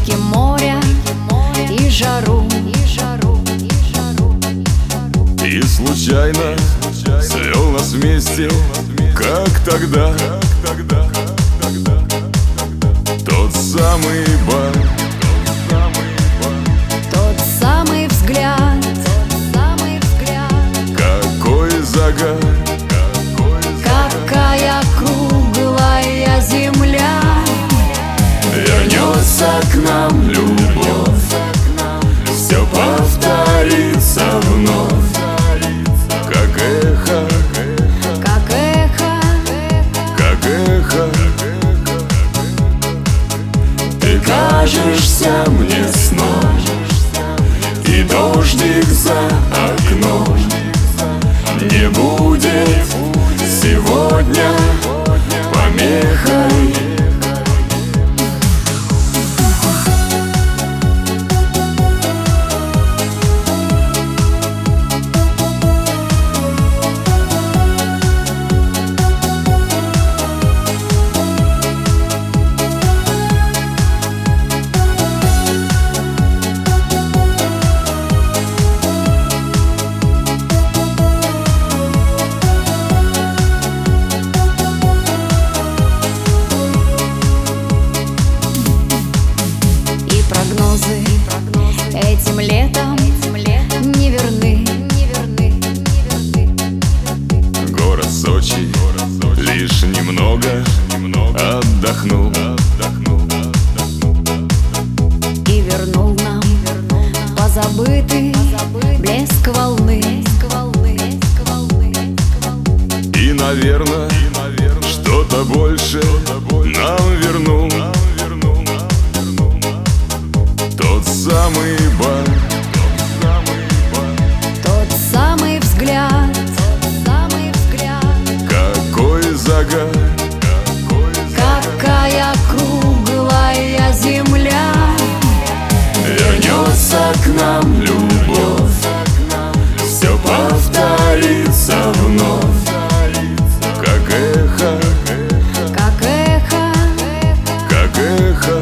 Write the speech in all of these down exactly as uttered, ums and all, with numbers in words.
крики моря и жару. И случайно свел нас вместе, как тогда, тот самый бар, Тот самый взгляд, какой загар, какая круглая земля. вернется к нам любовь, все повторится вновь, как эхо, Как эхо, как эхо. Ты кажешься мне сном, и дождик за окном не будет сегодня помехой. Этим летом не верны. Город Сочи лишь немного отдохнул И вернул нам позабытый блеск волны. и, наверное, что-то больше нам вернул тот самый бар, Тот самый взгляд, какой загар, какая круглая земля. вернется к нам любовь, все повторится вновь, как эхо, Как эхо, как эхо.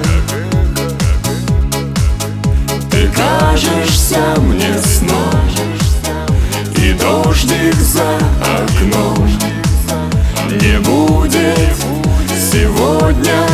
Ты кажешься мне сном, и дождик за окном не будет сегодня